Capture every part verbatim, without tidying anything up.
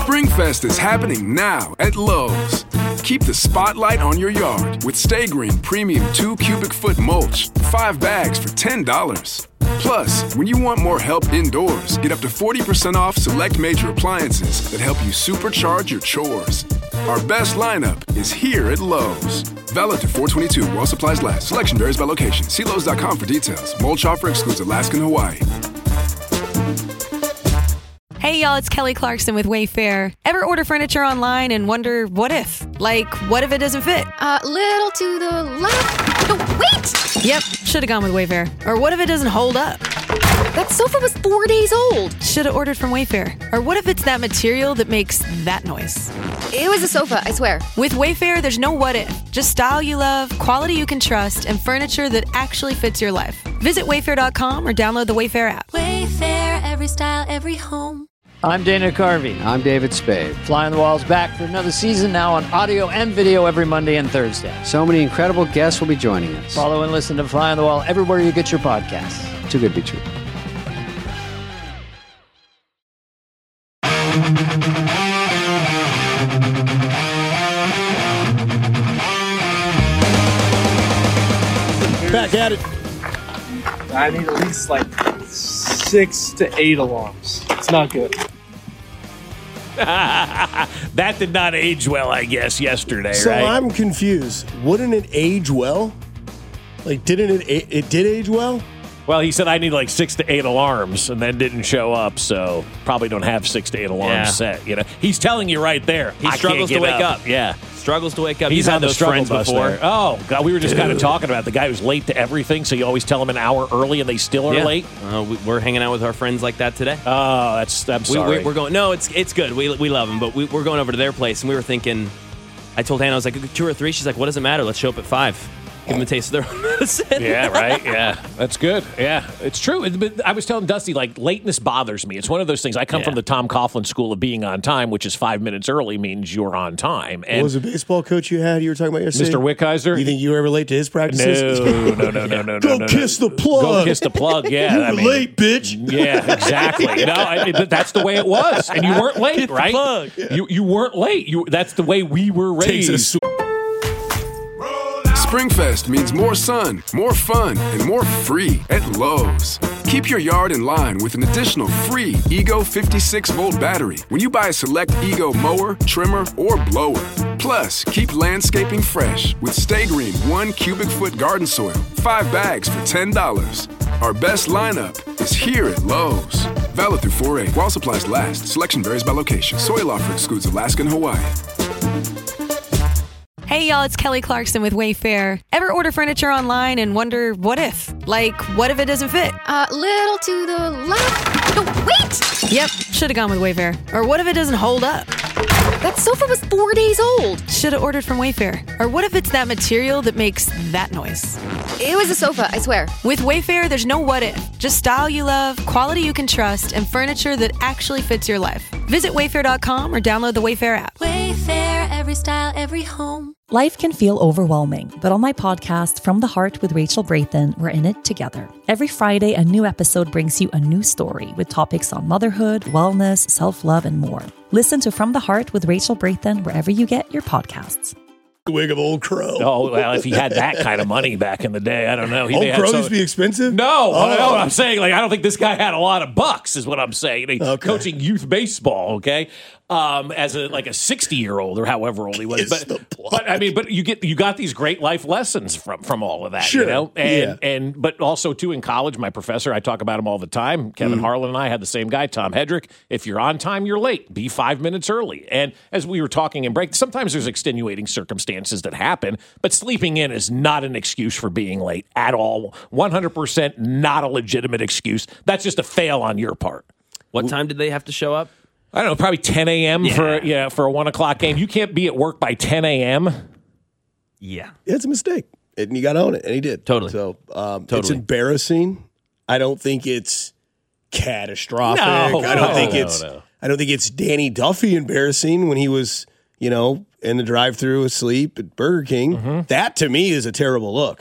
Springfest is happening now at Lowe's. Keep the spotlight on your yard with Stay Green Premium two cubic foot mulch, five bags for ten dollars. Plus, when you want more help indoors, get up to forty percent off select major appliances that help you supercharge your chores. Our best lineup is here at Lowe's. Valid through four twenty-two while supplies last. Selection varies by location. See Lowe's dot com for details. Mulch offer excludes Alaska and Hawaii. Hey y'all, it's Kelly Clarkson with Wayfair. Ever order furniture online and wonder what if? Like, what if it doesn't fit? A uh, little to the left. No, wait! Yep, should have gone with Wayfair. Or what if it doesn't hold up? That sofa was four days old. Should have ordered from Wayfair. Or what if it's that material that makes that noise? It was a sofa, I swear. With Wayfair, there's no what if. Just style you love, quality you can trust, and furniture that actually fits your life. Visit wayfair dot com or download the Wayfair app. Wayfair, every style, every home. I'm Dana Carvey. I'm David Spade. Fly on the Wall's back for another season now on audio and video every Monday and Thursday. So many incredible guests will be joining us. Follow and listen to Fly on the Wall everywhere you get your podcasts. Too good to be true. Back at it. I need at least like six to eight alarms. It's not good. That did not age well, I guess, yesterday, so right? I'm confused. Wouldn't it age well? Like, didn't it? It did age well? Well, he said I need like six to eight alarms, and then didn't show up. So probably don't have six to eight alarms Yeah. set. You know, he's telling you right there. He I struggles can't to get wake up. Yeah, struggles to wake up. he's You've had on the those struggle friends bus before. there. Oh God, we were just Dude. kind of talking about the guy who's late to everything. So you always tell him an hour early, and they still are Yeah. late. Uh, we, we're hanging out with our friends like that today. Oh, that's I'm We, sorry. we, we're going. No, it's it's good. We we love them, but we, we're going over to their place, and we were thinking. I told Hannah, I was like, two or three. She's like, what does it matter? Let's show up at five. Give them a taste of their own medicine. Yeah, right. Yeah, that's good. Yeah, it's true. It- But I was telling Dusty, like, lateness bothers me. It's one of those things. I come Yeah. from the Tom Coughlin school of being on time, which is five minutes early means you're on time. What And was the baseball coach you had? You were talking about yesterday, Mister Wickheiser. You think you were ever late to his practices? No, no, no, no, no, Go no, no, kiss no. the plug. Go kiss the plug. Yeah, you I were mean, late, bitch. Yeah, exactly. No, I mean, but that's the way it was, and you weren't late, right? plug. You you weren't late. You that's the way we were Takes a raised. sw- Springfest means more sun, more fun, and more free at Lowe's. Keep your yard in line with an additional free Ego fifty-six volt battery when you buy a select Ego mower, trimmer, or blower. Plus, keep landscaping fresh with Stay Green one cubic foot garden soil, five bags for ten dollars. Our best lineup is here at Lowe's. Valid through four eight while supplies last. Selection varies by location. Soil offer excludes Alaska and Hawaii. Hey y'all, it's Kelly Clarkson with Wayfair. Ever order furniture online and wonder what if? Like, what if it doesn't fit? A uh, little to the left. No, wait! Yep, should have gone with Wayfair. Or what if it doesn't hold up? That sofa was four days old. Should have ordered from Wayfair. Or what if it's that material that makes that noise? It was a sofa, I swear. With Wayfair, there's no what if. Just style you love, quality you can trust, and furniture that actually fits your life. Visit wayfair dot com or download the Wayfair app. Wayfair, every style, every home. Life can feel overwhelming, but on my podcast, From the Heart with Rachel Brathen, we're in it together. Every Friday, a new episode brings you a new story with topics on motherhood, wellness, self-love, and more. Listen to From the Heart with Rachel Brathen wherever you get your podcasts. The wig of Old Crow. Oh, well, if he had that kind of money back in the day, I don't know. He Old may have Crow some- used to be expensive? No, Oh. I know what I'm saying. Like, I don't think this guy had a lot of bucks, is what I'm saying. He's Okay. coaching youth baseball, okay, um, as a like a sixty year old or however old he was. Kiss But, the plug. but I mean, but you get you got these great life lessons from from all of that, Sure. you know, and Yeah. and but also too in college, my professor, I talk about him all the time. Kevin Mm. Harlan and I had the same guy, Tom Hedrick. If you're on time, you're late. Be five minutes early. And as we were talking in break, sometimes there's extenuating circumstances that happen, but sleeping in is not an excuse for being late at all. one hundred percent not a legitimate excuse. That's just a fail on your part. What time did they have to show up? I don't know, probably ten a.m. Yeah. for yeah for a one o'clock game. You can't be at work by ten a.m. Yeah. It's a mistake. And you got to own it. And he did. Totally. So um, it's Totally. embarrassing. I don't think it's catastrophic. No, I don't no, think no, it's no. I don't think it's Danny Duffy embarrassing when he was, you know, in the drive-thru asleep at Burger King. Mm-hmm. That to me is a terrible look.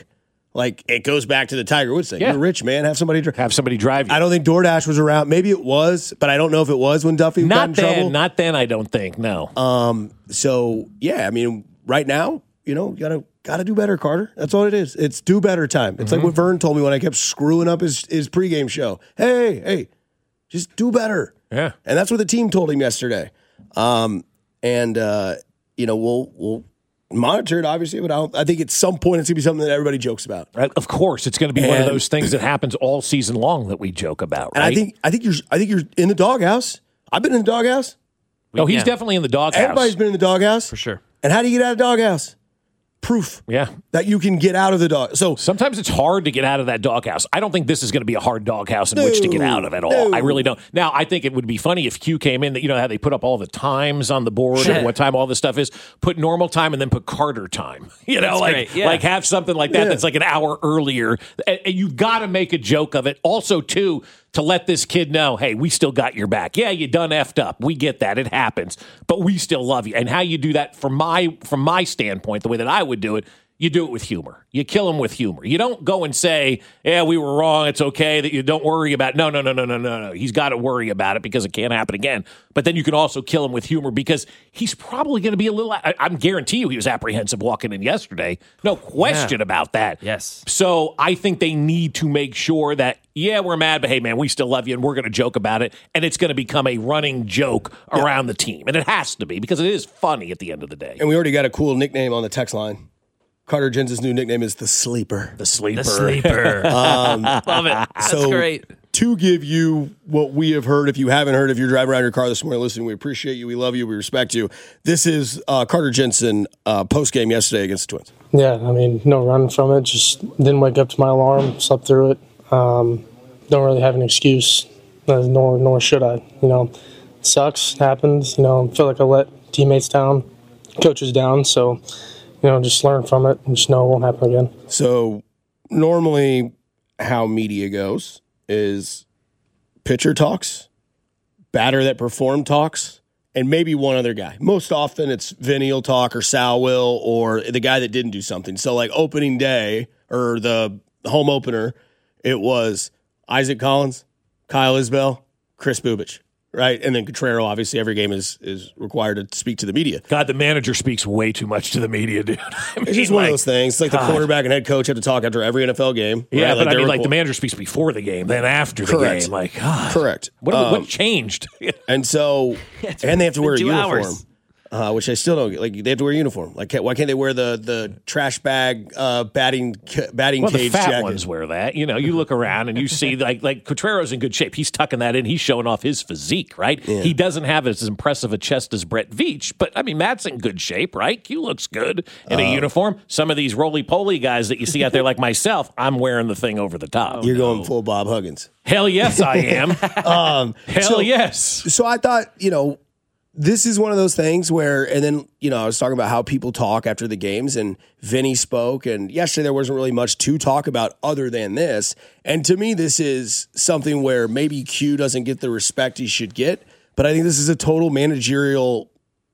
Like, it goes back to the Tiger Woods thing. Yeah. You're rich, man. Have somebody drive. Have somebody drive you. I don't think DoorDash was around. Maybe it was, but I don't know if it was when Duffy got Not in then. trouble. Not then, I don't think. No. Um. So, yeah, I mean, right now, you know, you got to got to do better, Carter. That's all it is. It's do better time. It's Mm-hmm. like what Vern told me when I kept screwing up his, his pregame show. Hey, hey, just do better. Yeah. And that's what the team told him yesterday. Um. And, uh, you know, we'll we'll monitor it, obviously, but I, don't, I think at some point it's going to be something that everybody jokes about. Right? Of course, it's going to be one of And- those things that happens all season long that we joke about. And Right? I think I think you're I think you're in the doghouse. I've been in the doghouse. No, he's Yeah. definitely in the doghouse. Everybody's been in the doghouse. For sure. And how do you get out of the doghouse? Proof Yeah. that you can get out of the dog. So Sometimes it's hard to get out of that doghouse. I don't think this is going to be a hard doghouse in which to get out of at all. No. I really don't. Now, I think it would be funny if Q came in, that you know how they put up all the times on the board Sure. and what time all this stuff is. Put normal time and then put Carter time. You know, That's like great, yeah. like have something like that Yeah. that's like an hour earlier. And, and you've got to make a joke of it. Also, too, to let this kid know, hey, we still got your back. Yeah, you done effed up. We get that. It happens. But we still love you. And how you do that from my from my standpoint, the way that I would do it, you do it with humor. You kill him with humor. You don't go and say, yeah, we were wrong. It's okay that you don't worry about it. No, no, no, no, no, no, no. He's got to worry about it because it can't happen again. But then you can also kill him with humor because he's probably going to be a little, I, I'm guarantee you he was apprehensive walking in yesterday. No question Yeah. about that. Yes. So I think they need to make sure that, yeah, we're mad, but hey, man, we still love you and we're going to joke about it. And it's going to become a running joke around the team. And it has to be because it is funny at the end of the day. and we already got a cool nickname on the text line. Carter Jensen's new nickname is the Sleeper. The sleeper. The sleeper. Um, Love it. That's so great. to give you what we have heard, if you haven't heard, if you're driving around your car this morning listening, we appreciate you, we love you, we respect you. This is uh, Carter Jensen uh, post game yesterday against the Twins. Yeah, I mean, no run from it. Just didn't wake up to my alarm, slept through it. Um, don't really have an excuse, uh, nor nor should I. You know, it sucks, happens. You know, I feel like I let teammates down, coaches down. So, you know, just learn from it and just know it won't happen again. So normally how media goes is pitcher talks, batter that performed talks, and maybe one other guy. Most often it's Vinny will talk or Sal will or the guy that didn't do something. So like opening day or the home opener, it was Isaac Collins, Kyle Isbell, Chris Bubich. Right, and then Cotrero, obviously, every game is is required to speak to the media. God, the manager speaks way too much to the media, dude. I mean, It's just one like, of those things. It's like God. the quarterback and head coach have to talk after every N F L game. Yeah, right? but I they're mean, like reco- the manager speaks before the game, then after the Correct. game. Like, God. Correct. What, Um, what changed? And so, it's and they have to been wear a two uniform, hours. uh, which I still don't get. Like, they have to wear a uniform. Like, why can't they wear the the trash bag uh, batting ca- batting Well, the cage fat jacket? ones wear that. You know, you look around and you see like like Cotrero's in good shape. He's tucking that in. He's showing off his physique, right? He doesn't have as impressive a chest as Brett Veach, but I mean, Matt's in good shape, right? Q looks good in a uniform. Some of these roly-poly guys that you see out there like myself, I'm wearing the thing over the top. You're going full Bob Huggins. Hell yes, I am. Um, Hell so- yes. So I thought, you know, this is one of those things where, and then, you know, I was talking about how people talk after the games, and Vinny spoke, and yesterday there wasn't really much to talk about other than this. And to me, this is something where maybe Q doesn't get the respect he should get, but I think this is a total managerial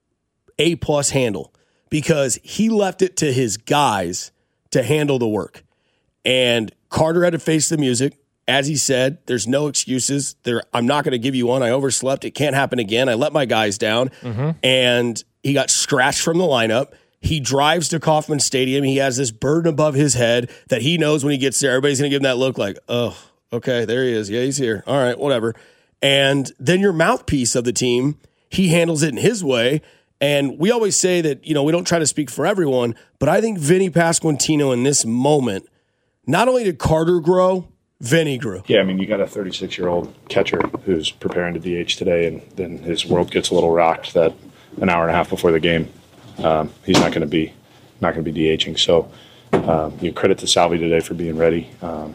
A-plus handle because he left it to his guys to handle the work. And Carter had to face the music. As he said, there's no excuses. There, I'm not going to give you one. I overslept. It can't happen again. I let my guys down. And he got scratched from the lineup. He drives to Kauffman Stadium. He has this burden above his head that he knows when he gets there, everybody's going to give him that look like, oh, okay, there he is. Yeah, he's here. All right, whatever. And then your mouthpiece of the team, he handles it in his way. And we always say that, you know, we don't try to speak for everyone, but I think Vinny Pasquantino in this moment, not only did Carter grow, Vinny grew. Yeah, I mean, you got a thirty-six-year-old catcher who's preparing to D H today, and then his world gets a little rocked that an hour and a half before the game, um, he's not going to be not going to be DHing. So, um, you know, credit to Salvi today for being ready. Um,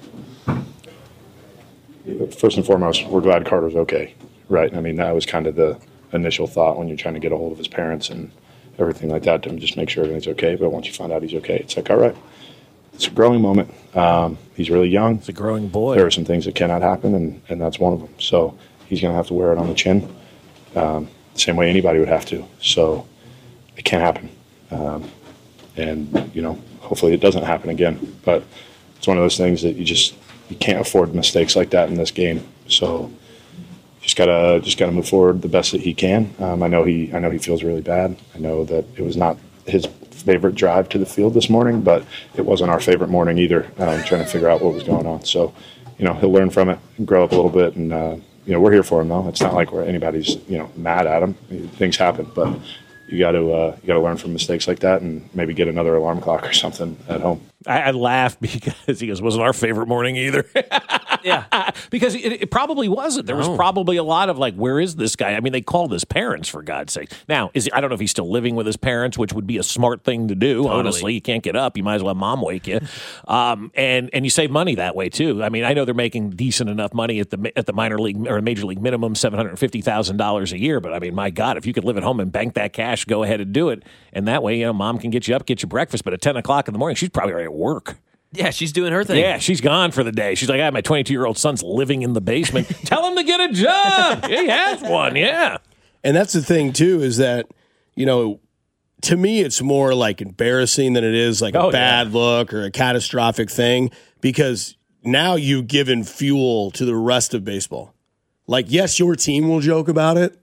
first and foremost, we're glad Carter's okay, right? I mean, that was kind of the initial thought when you're trying to get a hold of his parents and everything like that to just make sure everything's okay. But once you find out he's okay, it's like, all right. It's a growing moment. Um, he's really young. It's a growing boy. There are some things that cannot happen, and, and that's one of them. So he's going to have to wear it on the chin, um, the same way anybody would have to. So it can't happen. Um, and, you know, hopefully it doesn't happen again. But it's one of those things that you just you can't afford mistakes like that in this game. So just gotta just gotta move forward the best that he can. Um, I know he I know he feels really bad. I know that it was not his favorite drive to the field this morning, but it wasn't our favorite morning either. Um, trying to figure out what was going on. So, you know, he'll learn from it, and grow up a little bit, and uh, you know, we're here for him though. It's not like we're anybody's you know mad at him. Things happen, but you got to uh, you got to learn from mistakes like that, and maybe get another alarm clock or something at home. I, I laugh because he goes, wasn't our favorite morning either. Yeah. Because it, it probably wasn't. There was No. probably a lot of like, where is this guy? I mean, they called his parents, for God's sake. Now, is he, I don't know if he's still living with his parents, which would be a smart thing to do, Totally. honestly. You can't get up. You might as well have mom wake you. Um, and, and you save money that way, too. I mean, I know they're making decent enough money at the at the minor league or major league minimum, seven hundred fifty thousand dollars a year. But, I mean, my God, if you could live at home and bank that cash, go ahead and do it. And that way, you know, mom can get you up, get you breakfast. But at ten o'clock in the morning, she's probably already at work. Yeah, she's doing her thing. Yeah, she's gone for the day. She's like, I have my twenty-two-year-old son's living in the basement. Tell him to get a job. He has one, yeah. And that's the thing, too, is that, you know, to me, it's more like embarrassing than it is like a Oh, bad yeah. look or a catastrophic thing, because now you've given fuel to the rest of baseball. Like, yes, your team will joke about it,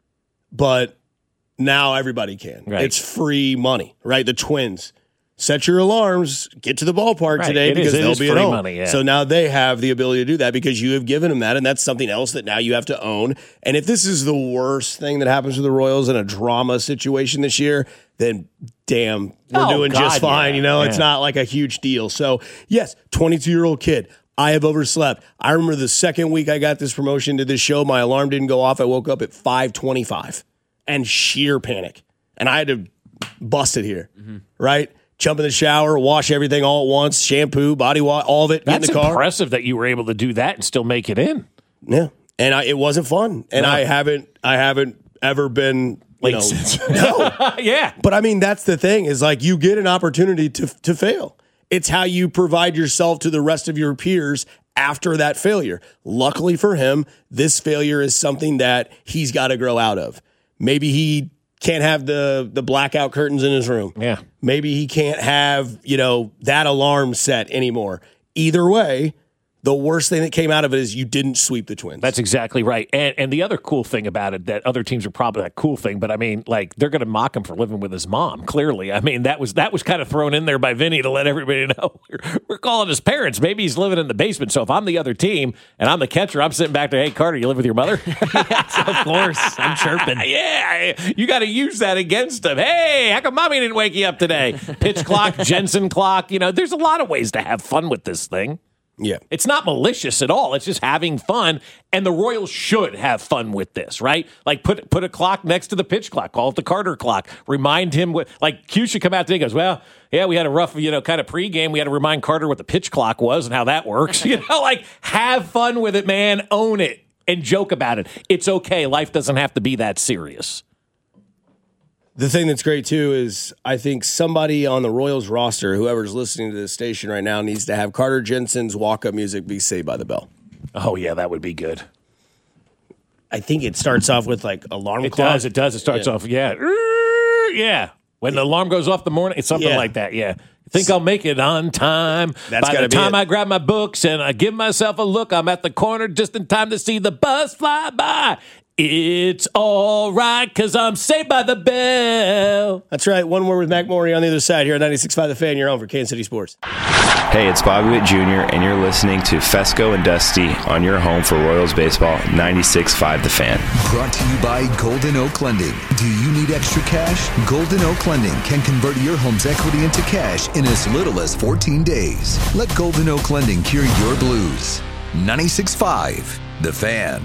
but now everybody can. Right. It's free money, right? The Twins. Set your alarms, get to the ballpark Right. today It because is- it they'll is be at free home. money, yeah. So now they have the ability to do that because you have given them that, and that's something else that now you have to own. And if this is the worst thing that happens to the Royals in a drama situation this year, then damn, we're Oh, doing God, just fine. yeah. You know, it's Yeah. not like a huge deal. So yes, twenty-two-year-old kid. I have overslept. I remember the second week I got this promotion to this show, my alarm didn't go off. I woke up at five twenty-five and sheer panic. And I had to bust it here, Mm-hmm. right? Jump in the shower, wash everything all at once, shampoo, body wash, all of it, get That's in the car. impressive that you were able to do that and still make it in. Yeah. And I, it wasn't fun. And No. I haven't I haven't ever been you Late know, since. no. Yeah. But I mean, that's the thing is like you get an opportunity to to fail. It's how you provide yourself to the rest of your peers after that failure. Luckily for him, this failure is something that he's got to grow out of. Maybe he can't have the the blackout curtains in his room. Yeah. Maybe he can't have, you know, that alarm set anymore. Either way, the worst thing that came out of it is you didn't sweep the Twins. That's exactly right. And and the other cool thing about it that other teams are probably that cool thing, but I mean, like they're going to mock him for living with his mom. Clearly, I mean that was that was kind of thrown in there by Vinny to let everybody know we're, we're calling his parents. Maybe he's living in the basement. So if I'm the other team and I'm the catcher, I'm sitting back there. Hey, Carter, you live with your mother? Yes, of course. I'm chirping. Yeah, you got to use that against him. Hey, how come mommy didn't wake you up today? Pitch clock, Jensen clock. You know, there's a lot of ways to have fun with this thing. Yeah. It's not malicious at all. It's just having fun. And the Royals should have fun with this, right? Like put put a clock next to the pitch clock. Call it the Carter clock. Remind him what, like Q should come out today and goes, well, yeah, we had a rough, you know, kind of pregame. We had to remind Carter what the pitch clock was and how that works. You know, like have fun with it, man. Own it and joke about it. It's okay. Life doesn't have to be that serious. The thing that's great, too, is I think somebody on the Royals roster, whoever's listening to this station right now, needs to have Carter Jensen's walk-up music be Saved by the Bell. Oh, yeah, that would be good. I think it starts off with, like, alarm It clock. does. It does. It starts Yeah. off, yeah. Yeah. When the alarm goes off in the morning, it's something Yeah. like that, yeah. Think I'll make it on time. That's By gotta the be time it. I grab my books and I give myself a look, I'm at the corner just in time to see the bus fly by. It's all right because I'm saved by the bell. That's right. One more with Mac Morey on the other side here at ninety-six point five The Fan. You're on for Kansas City Sports. Hey, it's Bobby Witt Junior, and you're listening to Fesco and Dusty on your home for Royals baseball, ninety-six point five The Fan. Brought to you by Golden Oak Lending. Do you need extra cash? Golden Oak Lending can convert your home's equity into cash in as little as fourteen days. Let Golden Oak Lending cure your blues. ninety-six point five The Fan.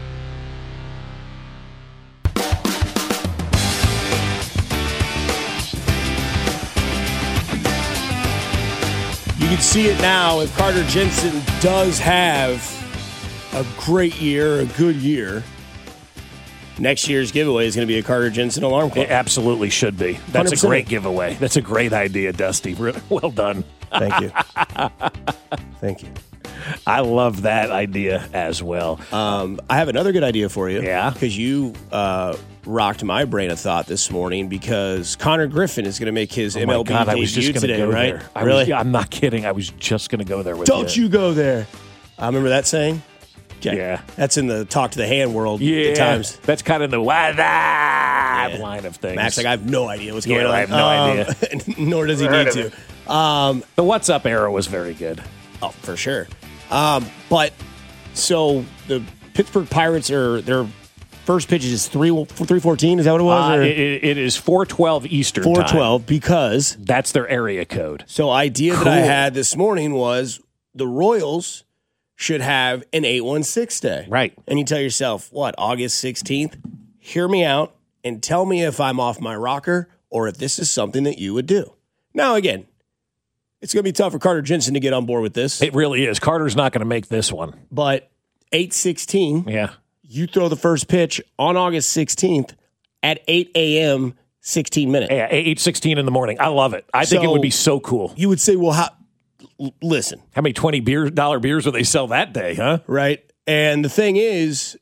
You can see it now if Carter Jensen does have a great year, a good year. Next year's giveaway is going to be a Carter Jensen alarm clock. It absolutely should be. That's one hundred percent. a great giveaway. That's a great idea, Dusty. Really well done. Thank you. Thank you. I love that idea as well. Um, I have another good idea for you. Yeah? Because you uh, rocked my brain of thought this morning because Connor Griffin is going to make his Oh M L B my God, I was debut just gonna today, go right? there. I really? Was, yeah, I'm not kidding. I was just going to go there with Don't you. you go there. I remember that saying. Okay. Yeah. That's in the talk to the hand world Yeah. at times. That's kind of the why that Yeah. line of things. Max, like, I have no idea what's Yeah, going on. I have no Um, idea. Nor does he Never need heard to. of Um, the What's Up era was very good. Oh, for sure. Um, but so the Pittsburgh Pirates are their first pitch is three three fourteen. Is that what it was? Uh, or? it, it is four twelve Eastern four time. twelve because That's their area code. So idea that I Cool. had this morning was the Royals should have an eight one six day. Right. And you tell yourself, what, August sixteenth? Hear me out and tell me if I'm off my rocker or if this is something that you would do. Now, again, it's going to be tough for Carter Jensen to get on board with this. It really is. Carter's not going to make this one. But eight sixteen, Yeah. you throw the first pitch on August sixteenth at eight a.m., sixteen minutes. Yeah, eight sixteen in the morning. I love it. I think it So- would be so cool. You would say, well, how? l- Listen, How many twenty beer dollar beers would they sell that day, huh? right? And the thing is,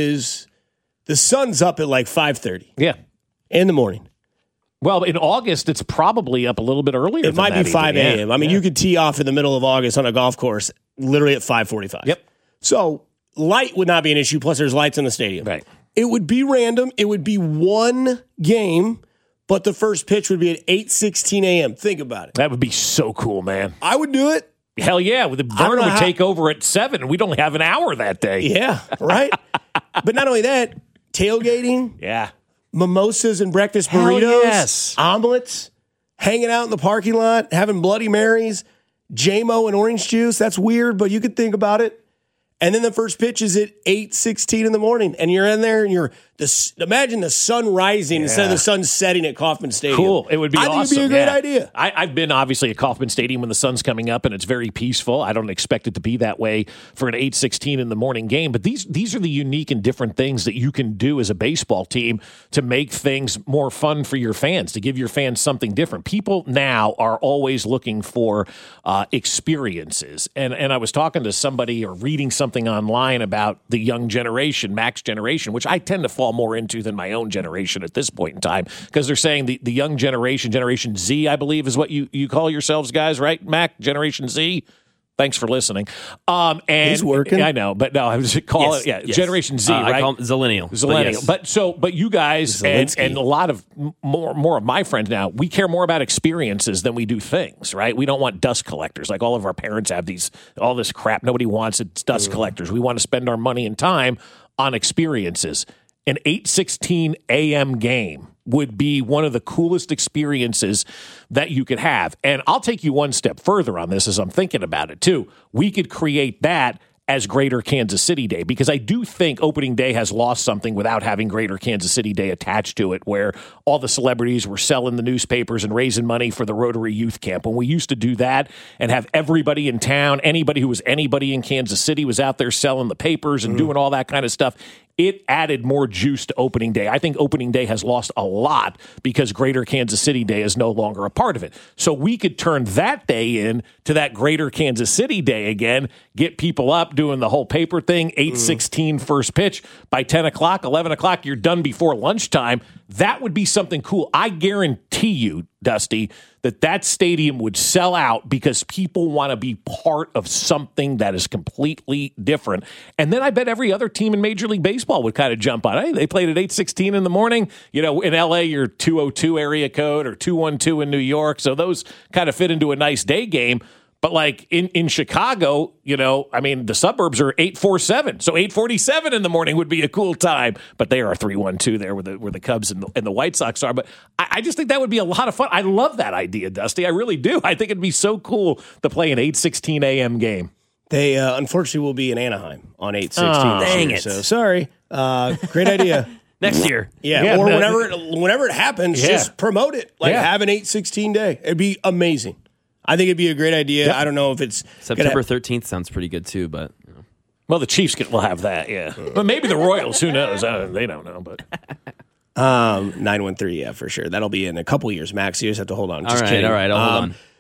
is the sun's up at like five thirty Yeah. in the morning. Well, in August, it's probably up a little bit earlier. It than might that be five even. a.m. Yeah. I mean, Yeah. you could tee off in the middle of August on a golf course literally at five forty-five. Yep. So light would not be an issue. Plus, there's lights in the stadium. Right. It would be random. It would be one game, but the first pitch would be at eight sixteen a.m. Think about it. That would be so cool, man. I would do it. Hell yeah. The don't burn know would how- take over at seven, and we'd only have an hour that day. Yeah, right? But not only that, tailgating, Yeah. mimosas and breakfast Hell burritos, yes. omelets, hanging out in the parking lot, having Bloody Marys, J M O and orange juice. That's weird, but you could think about it. And then the first pitch is at eight sixteen in the morning, and you're in there, and you're the imagine the sun rising instead of Yeah. the sun setting at Kauffman Stadium. Cool. It would be I think awesome. it'd be a great yeah. idea. I, I've been obviously at Kauffman Stadium when the sun's coming up and it's very peaceful. I don't expect it to be that way for an eight sixteen in the morning game. But these these are the unique and different things that you can do as a baseball team to make things more fun for your fans, to give your fans something different. People now are always looking for uh, experiences. And, and I was talking to somebody or reading something online about the young generation, Max generation, which I tend to fall more into than my own generation at this point in time, because they're saying the, the young generation, Generation Z, I believe is what you, you call yourselves guys, right, Mac? Generation Z? Thanks for listening. Um, and He's working. I know, but no, I was call Yes, it, yeah, yes. Generation Z, Uh, I right? call him Zillennial. Zillennial. But But, yes. so, but you guys and, Zelensky. and a lot of m- more more of my friends now, we care more about experiences than we do things, right? We don't want dust collectors like all of our parents have these all this crap. Nobody wants it's dust collectors. We want to spend our money and time on experiences. An eight sixteen a.m. game would be one of the coolest experiences that you could have. And I'll take you one step further on this as I'm thinking about it too. We could create that as Greater Kansas City Day, because I do think opening day has lost something without having Greater Kansas City Day attached to it, where all the celebrities were selling the newspapers and raising money for the Rotary Youth Camp. When we used to do that and have everybody in town, anybody who was anybody in Kansas City was out there selling the papers and doing all that kind of stuff. It added more juice to opening day. I think opening day has lost a lot because Greater Kansas City Day is no longer a part of it. So we could turn that day in to that Greater Kansas City Day again, get people up doing the whole paper thing, eight sixteen first pitch. By ten o'clock, eleven o'clock, you're done before lunchtime. That would be something cool. I guarantee you, Dusty, that that stadium would sell out because people want to be part of something that is completely different. And then I bet every other team in Major League Baseball would kind of jump on. Hey, they played at eight sixteen in the morning. You know, in L A, you're two oh two area code or two one two in New York. So those kind of fit into a nice day game. But like in, in Chicago, you know, I mean, the suburbs are eight forty-seven. So eight forty-seven in the morning would be a cool time. But they are three one two there where the, where the Cubs and the, and the White Sox are. But I, I just think that would be a lot of fun. I love that idea, Dusty. I really do. I think it'd be so cool to play an eight sixteen a.m. game. They uh, unfortunately will be in Anaheim on eight sixteen. Oh, this dang year, it. So sorry. Uh, great idea. Next year. Yeah, Yeah, or no, whenever it, whenever it happens, Yeah. just promote it. Like Yeah. have an eight sixteen day. It'd be amazing. I think it'd be a great idea. Yep. I don't know if it's September gonna- thirteenth sounds pretty good too, but you know. Well, the Chiefs can, will have that, yeah. But maybe the Royals, who knows? Uh, they don't know. But um nine one three. Yeah, for sure. That'll be in a couple years, Max. You just have to hold on. All Just right, kidding. all right, I'll hold Um, on.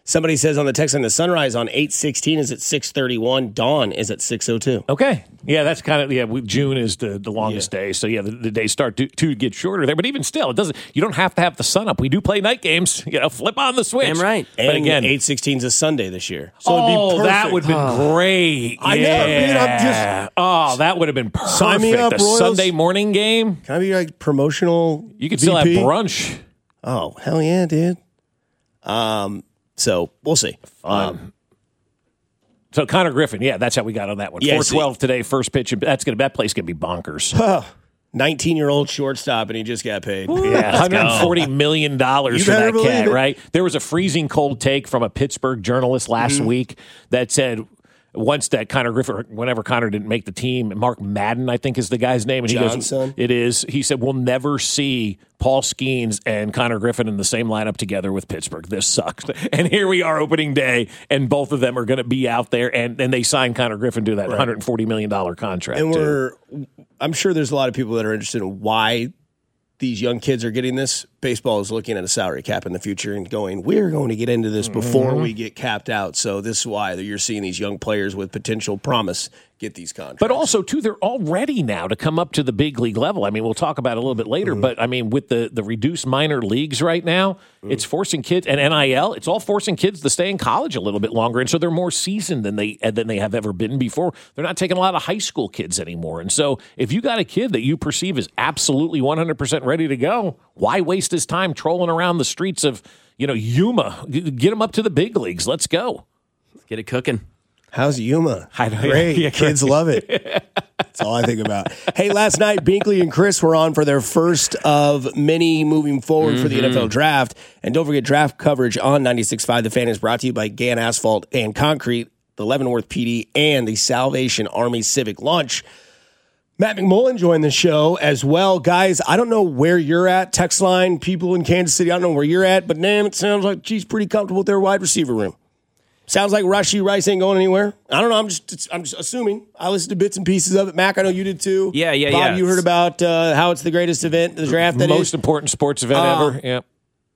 Somebody says on the text line, the sunrise on eight sixteen is at six thirty-one. Dawn is at six oh two. Okay. Yeah, that's kind of, yeah, June is the, the longest yeah. day. So, yeah, the, the days start to, to get shorter there. But even still, it doesn't. You don't have to have the sun up. We do play night games. You know, flip on the switch. Damn right. But and again, eight sixteen is a Sunday this year. So oh, it'd be perfect. that would have been oh. great. I yeah. know. Man, I'm just, oh, that would have been perfect. Sign me up, a Royals. Sunday morning game. Can I be like promotional? You could V P? still have brunch. Oh, hell yeah, dude. Um, so we'll see. Um, so Connor Griffin, yeah, that's how we got on that one. Yeah, four twelve today, first pitch. That's gonna that place gonna be bonkers. nineteen-year-old shortstop, and he just got paid. Yeah, one hundred forty million dollars for that cat, right? There was a freezing cold take from a Pittsburgh journalist last Mm-hmm. week that said once that Connor Griffin, whenever Connor didn't make the team, Mark Madden, I think is the guy's name, and he Johnson. goes, it is. He said, we'll never see Paul Skeens and Connor Griffin in the same lineup together with Pittsburgh. This sucks. And here we are opening day, and both of them are going to be out there, and, and they signed Connor Griffin to that Right. one hundred forty million dollars contract. And too. we're, I'm sure there's a lot of people that are interested in why these young kids are getting this. Baseball is looking at a salary cap in the future and going, we're going to get into this before Mhm. we get capped out. So this is why you're seeing these young players with potential promise get these contracts. But also, too, they're all ready now to come up to the big league level. I mean, we'll talk about it a little bit later, Mm-hmm. but I mean, with the, the reduced minor leagues right now, Mm-hmm. it's forcing kids, and N I L, it's all forcing kids to stay in college a little bit longer. And so they're more seasoned than they than they have ever been before. They're not taking a lot of high school kids anymore. And so if you got a kid that you perceive as absolutely one hundred percent ready to go, why waste his time trolling around the streets of, you know, Yuma? G- Get him up to the big leagues. Let's go. Let's get it cooking. How's Yuma? I know, Great. yeah, Kids great. love it. That's all I think about. Hey, last night, Binkley and Chris were on for their first of many moving forward mm-hmm. for the N F L draft. And don't forget, draft coverage on ninety-six point five The Fan is brought to you by Gann Asphalt and Concrete, the Leavenworth P D, and the Salvation Army Civic Lunch. Matt McMullen joined the show as well. Guys, I don't know where you're at, text line, people in Kansas City, I don't know where you're at, but damn, it sounds like she's pretty comfortable with their wide receiver room. Sounds like Rashee Rice ain't going anywhere. I don't know. I'm just I'm just assuming. I listened to bits and pieces of it. Mac, I know you did too. Yeah, yeah, Bob, yeah. you heard about uh, how it's the greatest event, the draft. That Most is. important sports event Uh, ever. Yeah.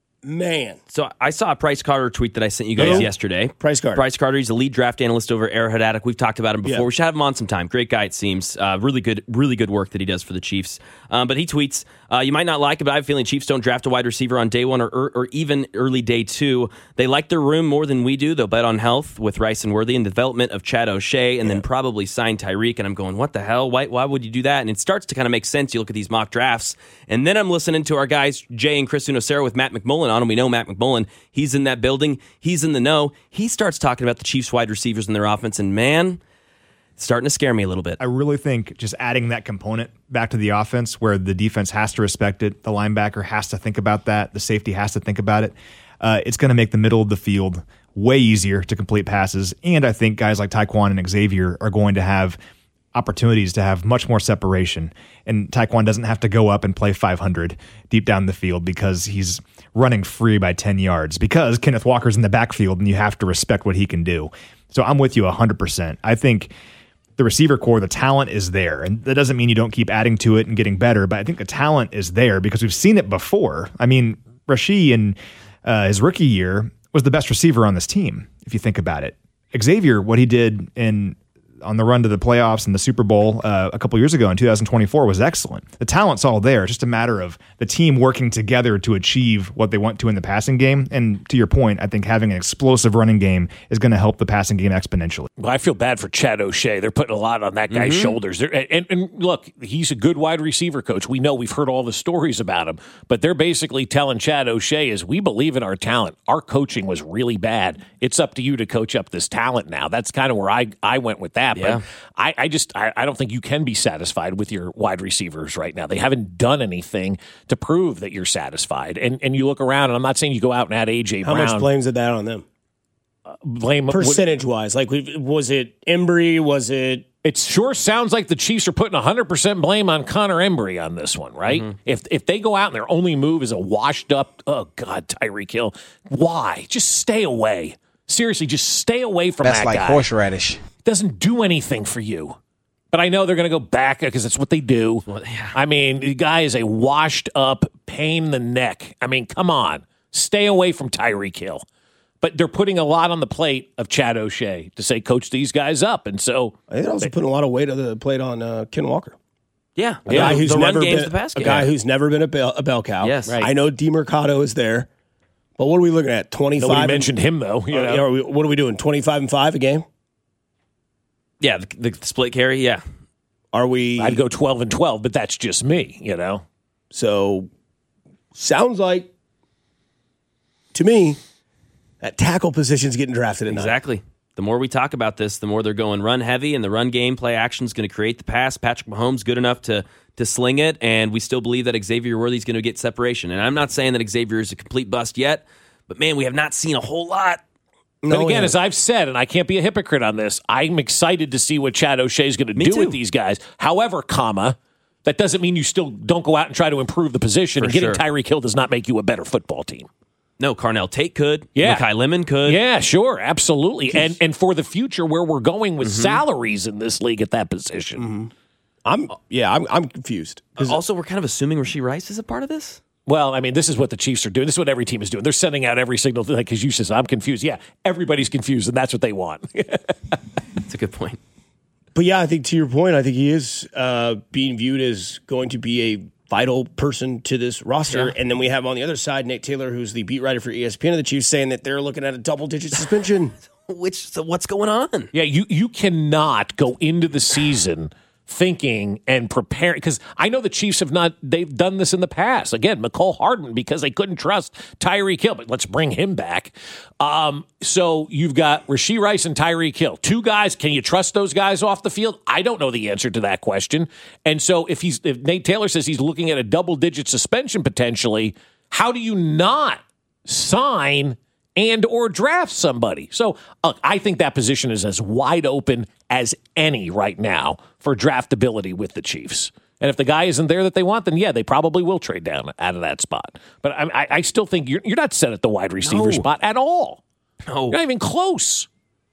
Man. So I saw a Price Carter tweet that I sent you guys Who? yesterday. Price Carter. Price Carter. He's the lead draft analyst over at Arrowhead Attic. We've talked about him before. Yeah. We should have him on sometime. Great guy, it seems. Uh, really good, really good work that he does for the Chiefs. Um, but he tweets, uh, you might not like it, but I have a feeling Chiefs don't draft a wide receiver on day one or, or, or even early day two. They like their room more than we do. They'll bet on health with Rice and Worthy and development of Chad O'Shea and yeah. then probably sign Tyreek. And I'm going, what the hell? Why, why would you do that? And it starts to kind of make sense. You look at these mock drafts. And then I'm listening to our guys, Jay and Chris Unocero with Matt McMullen on, and we know Matt McMullen. He's in that building. He's in the know. He starts talking about the Chiefs wide receivers and their offense, and man, it's starting to scare me a little bit. I really think just adding that component back to the offense where the defense has to respect it, the linebacker has to think about that, the safety has to think about it, uh, it's going to make the middle of the field way easier to complete passes, and I think guys like Tyquan and Xavier are going to have opportunities to have much more separation. And Tyquan doesn't have to go up and play five hundred deep down the field because he's running free by ten yards because Kenneth Walker's in the backfield and you have to respect what he can do. So I'm with you one hundred percent. I think the receiver core, the talent is there. And that doesn't mean you don't keep adding to it and getting better, but I think the talent is there because we've seen it before. I mean, Rashee in uh, his rookie year was the best receiver on this team, if you think about it. Xavier, what he did in on the run to the playoffs and the Super Bowl uh, a couple years ago in two thousand twenty-four was excellent. The talent's all there. It's just a matter of the team working together to achieve what they want to in the passing game. And to your point, I think having an explosive running game is going to help the passing game exponentially. Well, I feel bad for Chad O'Shea. They're putting a lot on that guy's Mm-hmm. shoulders. They're, and, and look, he's a good wide receiver coach. We know, we've heard all the stories about him, but they're basically telling Chad O'Shea is we believe in our talent. Our coaching was really bad. It's up to you to coach up this talent now. That's kind of where I, I went with that. Yeah. But I, I just I, I don't think you can be satisfied with your wide receivers right now. They haven't done anything to prove that you're satisfied. And and you look around, and I'm not saying you go out and add A J How Brown. much blame's it that on them? Uh, blame Percentage wise. Like, was it Embry? Was it. It sure sounds like the Chiefs are putting one hundred percent blame on Connor Embry on this one, right? Mm-hmm. If if they go out and their only move is a washed up, oh, God, Tyreek Hill, why? Just stay away. Seriously, just stay away from That's that like guy. horseradish. Doesn't do anything for you. But I know they're going to go back because that's what they do. Well, yeah. I mean, the guy is a washed up pain in the neck. I mean, come on. Stay away from Tyreek Hill. but they're putting a lot on the plate of Chad O'Shea to say, coach these guys up. And so I think they're also they, putting a lot of weight on the plate on uh, Ken Walker. Yeah. A yeah. guy who's the never run game's been the pass a game. guy who's never been a bell, a bell cow. Yes. Right. I know DeMercado is there, but what are we looking at? twenty-five Nobody mentioned him, though. You uh, know? are we, what are we doing? twenty-five and five a game? Yeah, the, the split carry, yeah. Are we? I'd go twelve and twelve, but that's just me, you know? So, sounds like, to me, that tackle position's getting drafted at Exactly. nine. The more we talk about this, the more they're going run heavy, and the run game play action is going to create the pass. Patrick Mahomes good enough to to sling it, and we still believe that Xavier Worthy's going to get separation. And I'm not saying that Xavier is a complete bust yet, but man, we have not seen a whole lot. And No, again, yeah. as I've said, and I can't be a hypocrite on this, I'm excited to see what Chad O'Shea is going to do too. with these guys. However, comma, that doesn't mean you still don't go out and try to improve the position. For and getting sure. Tyreek Hill does not make you a better football team. No, Carnell Tate could. Yeah. Makai Lemon could. Yeah, sure, absolutely. And and for the future, where we're going with Mm-hmm. salaries in this league at that position. I'm yeah, I'm I'm confused. Also, we're kind of assuming Rashee Rice is a part of this? Well, I mean, this is what the Chiefs are doing. This is what every team is doing. They're sending out every signal. Like, because you says, I'm confused. Yeah, everybody's confused, and that's what they want. That's a good point. But yeah, I think to your point, I think he is uh, being viewed as going to be a vital person to this roster. Yeah. And then we have on the other side Nate Taylor, who's the beat writer for E S P N of the Chiefs, saying that they're looking at a double-digit suspension. Which, so what's going on? Yeah, you you cannot go into the season thinking and preparing, because I know the Chiefs have not, they've done this in the past. Again, McCole Hardman, because they couldn't trust Tyreek Hill, but let's bring him back. Um, so you've got Rashee Rice and Tyreek Hill. Two guys, can you trust those guys off the field? I don't know the answer to that question. And so if he's if Nate Taylor says he's looking at a double-digit suspension potentially, how do you not sign and or draft somebody? So uh, I think that position is as wide open as any right now for draftability with the Chiefs. And if the guy isn't there that they want, then yeah, they probably will trade down out of that spot. But I, I, I still think you're, you're not set at the wide receiver No. spot at all. No. You're not even close.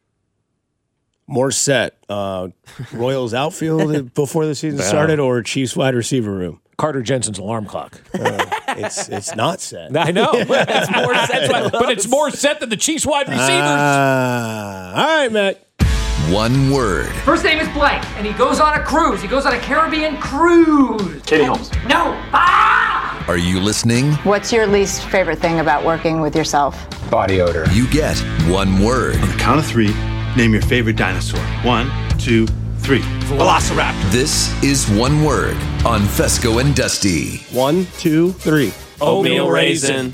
More set. Uh, Royals outfield before the season started, or Chiefs wide receiver room? Carter Jensen's alarm clock. Uh, it's it's not set. I know. It's more set, but it's more set than the Chiefs wide receivers. Uh, all right, Matt. One word. First name is blank, and he goes on a cruise. He goes on a Caribbean cruise. Katie Holmes. No. Ah! Are you listening? What's your least favorite thing about working with yourself? Body odor. You get one word. On the count of three, name your favorite dinosaur. One, two, three. Velociraptor. This is One Word on Fesco and Dusty. One, two, three. Oatmeal raisin.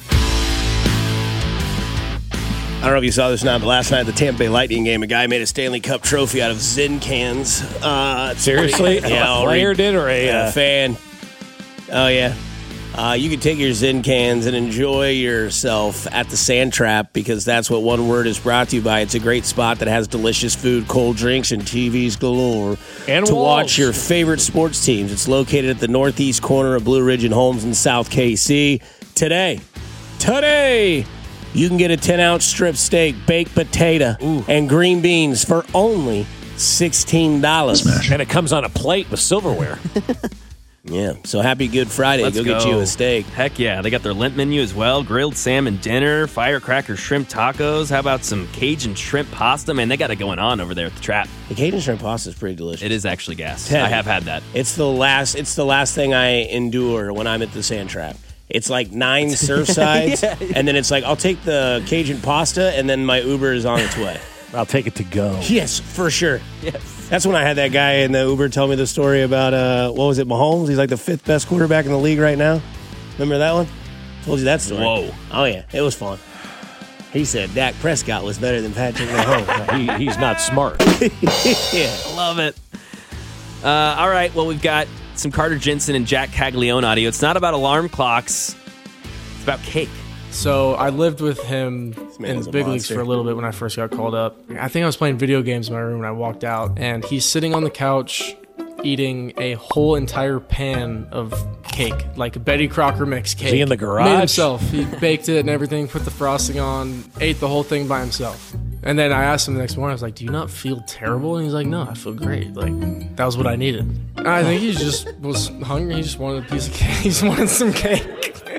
I don't know if you saw this or not, but last night at the Tampa Bay Lightning game, a guy made a Stanley Cup trophy out of Zyn cans. Uh, Seriously? yeah, A player did, or a, yeah, uh, fan? Oh, yeah. Uh, you can take your Zyn cans and enjoy yourself at the Sand Trap, because that's what One Word is brought to you by. It's a great spot that has delicious food, cold drinks, and T Vs galore And to walls. watch your favorite sports teams. It's located at the northeast corner of Blue Ridge and Holmes in South K C. Today, today, you can get a ten-ounce strip steak, baked potato, and green beans for only sixteen dollars. And it comes on a plate with silverware. Yeah, so happy Good Friday. Let's go, get you a steak. Heck yeah. They got their Lent menu as well. Grilled salmon dinner, firecracker shrimp tacos. How about some Cajun shrimp pasta? Man, they got it going on over there at the Trap. The Cajun shrimp pasta is pretty delicious. It is actually gas. Ten. I have had that. It's the last It's the last thing I endure when I'm at the Sand Trap. It's like nine surf sides, Yeah. and then it's like, I'll take the Cajun pasta, and then my Uber is on its way. I'll take it to go. Yes, for sure. Yes. That's when I had that guy in the Uber tell me the story about, uh, what was it, Mahomes? He's like the fifth best quarterback in the league right now. Remember that one? Told you that story. Whoa. Oh, yeah. It was fun. He said Dak Prescott was better than Patrick Mahomes. he, he's not smart. Yeah. Love it. Uh, all right. Well, we've got some Carter Jensen and Jack Caglione audio. It's not about alarm clocks. It's about cake. So I lived with him man in is the a big leagues monster. for a little bit when I first got called up. I think I was playing video games in my room and I walked out, and he's sitting on the couch eating a whole entire pan of cake, like a Betty Crocker mix cake. Is he in the garage? Made himself. He baked it and everything, put the frosting on, ate the whole thing by himself. And then I asked him the next morning, I was like, do you not feel terrible? And he's like, no, I feel great. Like, that was what I needed. And I think he just was hungry. He just wanted a piece of cake. He just wanted some cake.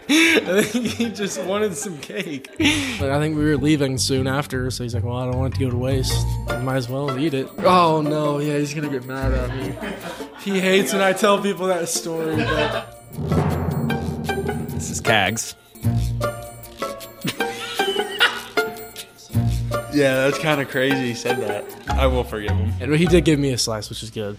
I think he just wanted some cake. But I think we were leaving soon after, so he's like, well, I don't want it to go to waste. I might as well eat it. Oh, no. Yeah, he's going to get mad at me. He hates when I tell people that story. But... This is Cags. Yeah, that's kind of crazy he said that. I will forgive him. And he did give me a slice, which is good.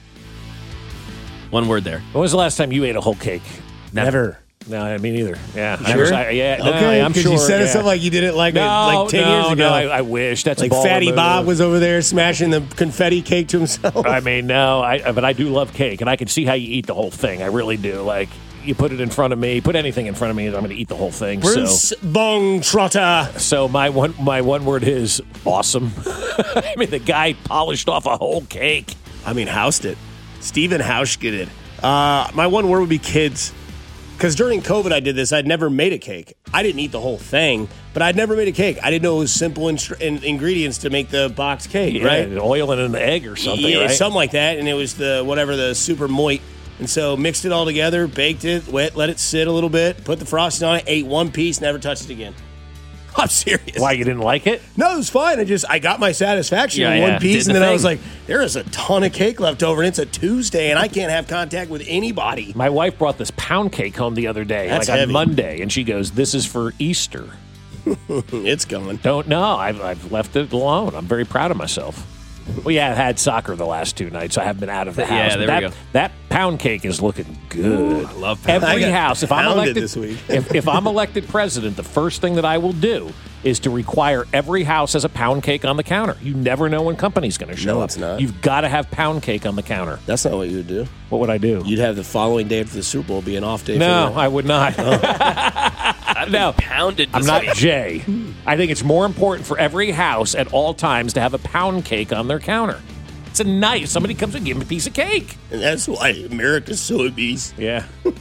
One word there. When was the last time you ate a whole cake? Never. No, I mean either. Yeah, You sure? I, yeah, no, Okay, I'm 'cause sure. you said it yeah. something like you did it like, no, a, like ten no, years ago. No, I, I wish. That's like a baller Fatty move. Bob was over there smashing the confetti cake to himself. I mean, no, I, but I do love cake, and I can see how you eat the whole thing. I really do. Like, you put it in front of me, put anything in front of me, and I'm going to eat the whole thing. Bruce so. Bong Trotter. So my one, my one word is awesome. I mean, the guy polished off a whole cake. I mean, housed it. Stephen Hauschka did. Uh, my one word would be kids. Because during COVID, I did this. I'd never made a cake. I didn't eat the whole thing, but I'd never made a cake. I didn't know it was simple in- in- ingredients to make the box cake, Yeah, right? oil and an egg or something, yeah, right? something like that. And it was the whatever the super moit. And so mixed it all together, baked it, wet, let it sit a little bit, put the frosting on it, ate one piece, never touched it again. I'm serious. Why, you didn't like it? No, it was fine. I just I got my satisfaction Yeah, in yeah. one piece, Did and the then I was thing. like, there is a ton of cake left over, and it's a Tuesday, and I can't have contact with anybody. My wife brought this pound cake home the other day, That's like heavy. on Monday, and she goes, "This is for Easter." It's going. Don't know. I've, I've left it alone. I'm very proud of myself. Well, yeah, I had soccer the last two nights. I have been out of the Yeah, house. there that, we go. That pound cake is looking good. Ooh, I love pound Every cake. I got house. If I'm pounded elected this week. if, if I'm elected president, the first thing that I will do is to require every house has a pound cake on the counter. You never know when company's going to show No, up. it's not. You've got to have pound cake on the counter. That's not what you would do. What would I do? You'd have the following day after the Super Bowl be an off day. No, for the- I would not. I've No. been pounded. I'm this not week. Jay. I think it's more important for every house at all times to have a pound cake on their counter. It's a night. Somebody comes and give them a piece of cake. And that's why America's so obese. Yeah.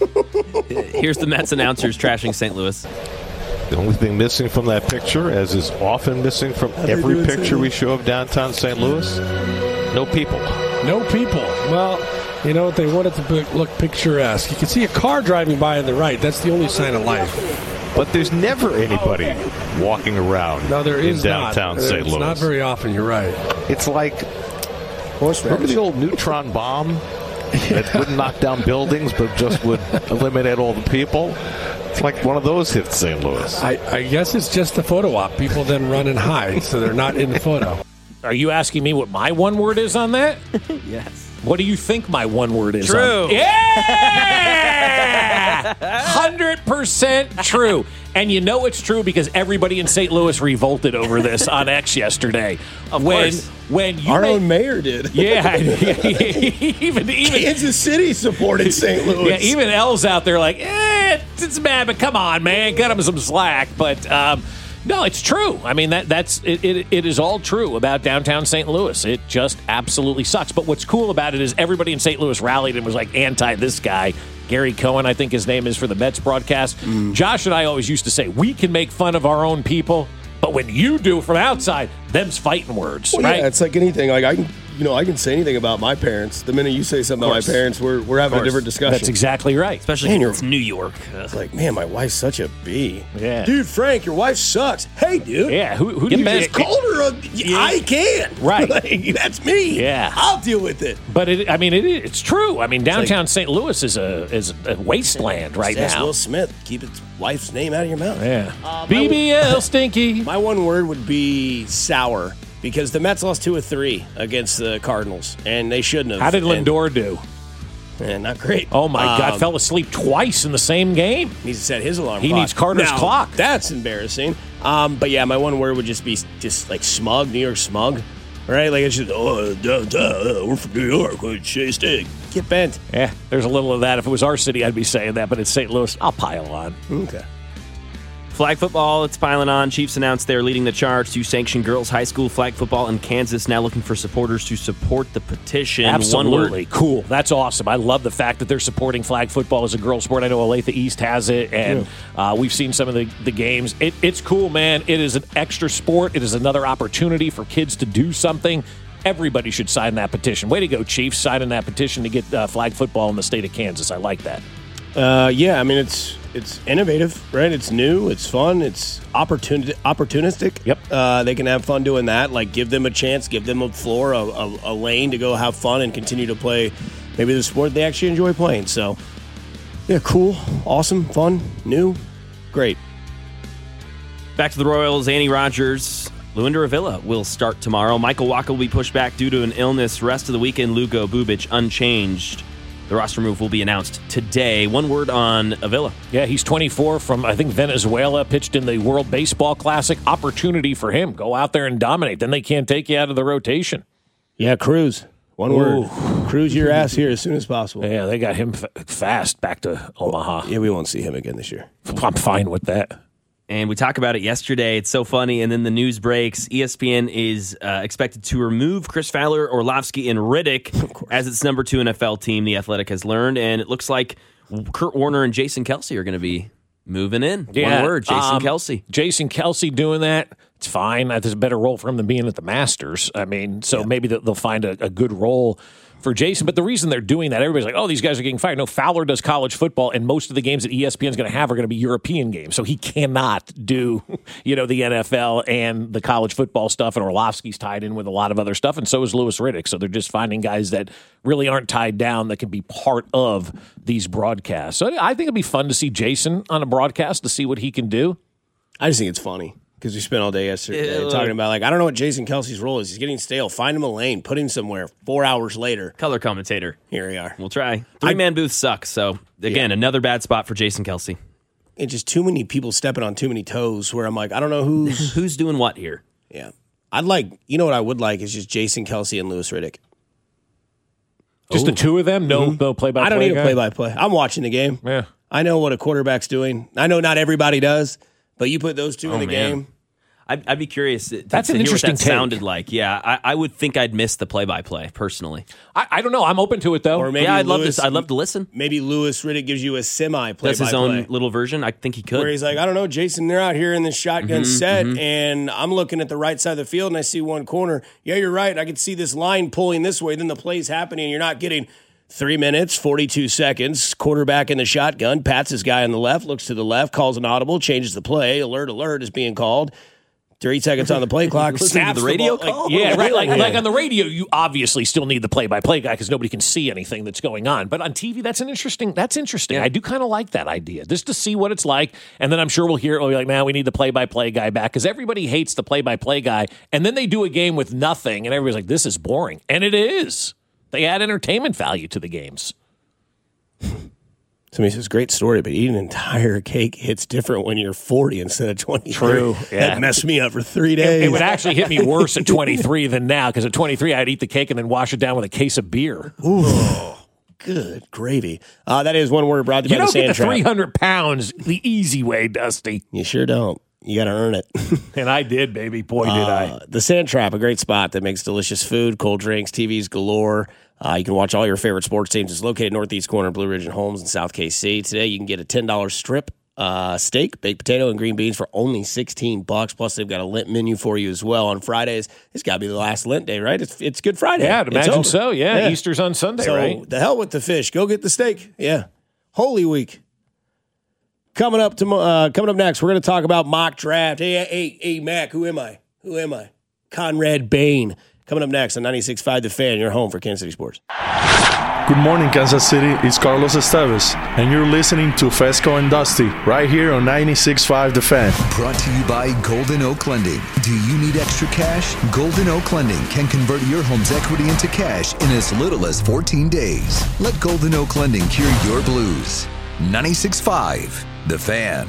Here's the Mets announcers trashing Saint Louis. The only thing missing from that picture, as is often missing from they every do in picture Saint we Louis? show of downtown Saint Louis, no people. No people. Well, you know what? They want it to be- look picturesque. You can see a car driving by on the right. That's the only sign of life. But there's never anybody walking around No, there in is downtown not. Saint It's Louis. not very often. You're right. It's like, remember the old neutron bomb that wouldn't knock down buildings but just would eliminate all the people? It's like one of those hit Saint Louis. I, I guess it's just a photo op. People then run and hide, so they're not in the photo. Are you asking me what my one word is on that? Yes. What do you think my one word is? True. On? Yeah! one hundred percent true. And you know it's true because everybody in Saint Louis revolted over this on X yesterday. Of when, course. When you Our make- own mayor did. Yeah. even, even, Kansas City supported Saint Louis. yeah, even L's out there like, eh, it's bad, but come on, man. Cut him some slack. But, um, no, it's true. I mean, that that's it, it, it is all true about downtown Saint Louis. It just absolutely sucks. But what's cool about it is everybody in Saint Louis rallied and was like anti this guy. Gary Cohen, I think his name is for the Mets broadcast. Mm. Josh and I always used to say, we can make fun of our own people, but when you do from outside, them's fighting words, Well, right? yeah, it's like anything. Like I can, you know, I can say anything about my parents. The minute you say something about my course. parents, we're we're having a course. different discussion. That's exactly right. Especially Man, if you're- it's New York. It's like, man, my wife's such a B. Yeah. Dude, Frank, your wife sucks. Hey, dude. Yeah, who, who do You you just called her a, I can. Right. Like, that's me. Yeah. I'll deal with it. But it, I mean, it, it's true. I mean, downtown Saint Louis is a is a wasteland right Ask now. Will Smith, keep his wife's name out of your mouth. Yeah. Uh, my- B B L stinky. My one word would be sour because the Mets lost two or three against the Cardinals, and they shouldn't have. How did And- Lindor do? Eh, not great. Oh my God! Um, Fell asleep twice in the same game. Needs to set his alarm He clock. needs Carter's Now, clock. That's embarrassing. Um, but yeah, my one word would just be just like smug, New York smug. Right? Like it's just, oh, downtown, uh, we're from New York, we're Shea State. Get bent. Yeah, there's a little of that. If it was our city, I'd be saying that. But it's Saint Louis. I'll pile on. Okay. Flag football, it's piling on. Chiefs announced they're leading the charge to sanction girls' high school flag football in Kansas, now looking for supporters to support the petition. One word. Absolutely. Cool. That's awesome. I love the fact that they're supporting flag football as a girls' sport. I know Olathe East has it, and uh, we've seen some of the, the games. It, it's cool, man. It is an extra sport. It is another opportunity for kids to do something. Everybody should sign that petition. Way to go, Chiefs, signing that petition to get uh, flag football in the state of Kansas. I like that. Uh, yeah, I mean, it's it's innovative, right? It's new, it's fun, it's opportuni- opportunistic. Yep. Uh, they can have fun doing that. Like, give them a chance, give them a floor, a, a, a lane to go have fun and continue to play maybe the sport they actually enjoy playing. So, yeah, cool, awesome, fun, new, great. Back to the Royals, Annie Rogers. Luinder Avila will start tomorrow. Michael Wacha will be pushed back due to an illness. Rest of the weekend, Lugo, Bubic, unchanged. The roster move will be announced today. One word on Avila. Yeah, he's twenty-four from, I think, Venezuela, pitched in the World Baseball Classic. Opportunity for him. Go out there and dominate. Then they can't take you out of the rotation. Yeah, cruise. One Ooh. word. Cruise your ass here as soon as possible. Yeah, they got him f- fast back to Omaha. Yeah, we won't see him again this year. I'm fine with that. And we talked about it yesterday. It's so funny. And then the news breaks. E S P N is uh, expected to remove Chris Fowler, Orlovsky, and Riddick as its number two N F L team, the Athletic has learned. And it looks like Kurt Warner and Jason Kelce are going to be moving in. Yeah, One word, Jason um, Kelce. Jason Kelce doing that, it's fine. That's a better role for him than being at the Masters. I mean, so yeah. maybe they'll find a, a good role for Jason. But the reason they're doing that, everybody's like, oh, these guys are getting fired. No, Fowler does college football, and most of the games that E S P N is going to have are going to be European games. So he cannot do, you know, the N F L and the college football stuff, and Orlovsky's tied in with a lot of other stuff, and so is Louis Riddick. So they're just finding guys that really aren't tied down that can be part of these broadcasts. So I think it'd be fun to see Jason on a broadcast to see what he can do. I just think it's funny. Because we spent all day yesterday Ew. talking about, like, I don't know what Jason Kelce's role is. He's getting stale. Find him a lane. Put him somewhere. Four hours later. Color commentator. Here we are. We'll try. Three-man booths suck. So, again, Yeah. another bad spot for Jason Kelce. It's just too many people stepping on too many toes where I'm like, I don't know who's... Who's doing what here? Yeah. I'd like, you know what I would like is just Jason Kelce and Louis Riddick. Just Ooh. the two of them? No, Mhm. no play-by-play I don't need guy? a play-by-play. I'm watching the game. Yeah. I know what a quarterback's doing. I know not everybody does, but you put those two Oh, in the man. game... I'd, I'd be curious to, That's to an hear interesting what that take. sounded like. Yeah, I, I would think I'd miss the play-by-play personally. I, I don't know. I'm open to it, though. Or maybe yeah, I'd love Louis- to. I'd love to listen. Maybe Louis Riddick gives you a semi play That's his own little version. I think he could. Where he's like, I don't know, Jason, they're out here in this shotgun Mhm, set, mhm. and I'm looking at the right side of the field, and I see one corner. Yeah, you're right. I can see this line pulling this way. Then the play's happening. You're not getting three minutes, forty-two seconds. Quarterback in the shotgun. Pats his guy on the left, looks to the left, calls an audible, changes the play. Alert, alert is being called. Three seconds on the play clock. Listen to snaps the radio ball. Like, call? Yeah, right. Like, Yeah. like on the radio, you obviously still need the play-by-play guy because nobody can see anything that's going on. But on T V, that's an interesting. That's interesting. Yeah. I do kind of like that idea, just to see what it's like. And then I'm sure we'll hear it. We'll be like, man, we need the play-by-play guy back because everybody hates the play-by-play guy. And then they do a game with nothing, and everybody's like, this is boring, and it is. They add entertainment value to the games. Somebody says, great story, but eating an entire cake hits different when you're forty instead of twenty-three. True, yeah. That messed me up for three days. It, it would actually hit me worse at twenty-three than now because at twenty-three, I'd eat the cake and then wash it down with a case of beer. Ooh, good gravy. Uh, that is one word brought to you You by don't the get Sand the Trap. three hundred pounds the easy way, Dusty. You sure don't. You got to earn it. And I did, baby. Boy, did I. Uh, the Sand Trap, a great spot that makes delicious food, cold drinks, T Vs galore. Uh, you can watch all your favorite sports teams. It's located northeast corner of Blue Ridge and Holmes in South K C. Today, you can get a ten dollars strip uh, steak, baked potato, and green beans for only sixteen bucks. Plus, they've got a Lent menu for you as well on Fridays. It's got to be the last Lent day, right? It's it's Good Friday. Yeah, I'd It's imagine over. so. Yeah. Easter's on Sunday, so, right? the hell with the fish. Go get the steak. Yeah. Holy Week. Coming up to uh, coming up next, we're going to talk about mock draft. Hey, hey, hey, Mac, who am I? Who am I? Conrad Bain. Coming up next on ninety-six point five The Fan, your home for Kansas City Sports. Good morning, Kansas City. It's Carlos Esteves, and you're listening to Fesco and Dusty right here on ninety-six point five The Fan. Brought to you by Golden Oak Lending. Do you need extra cash? Golden Oak Lending can convert your home's equity into cash in as little as fourteen days. Let Golden Oak Lending cure your blues. ninety-six point five The Fan.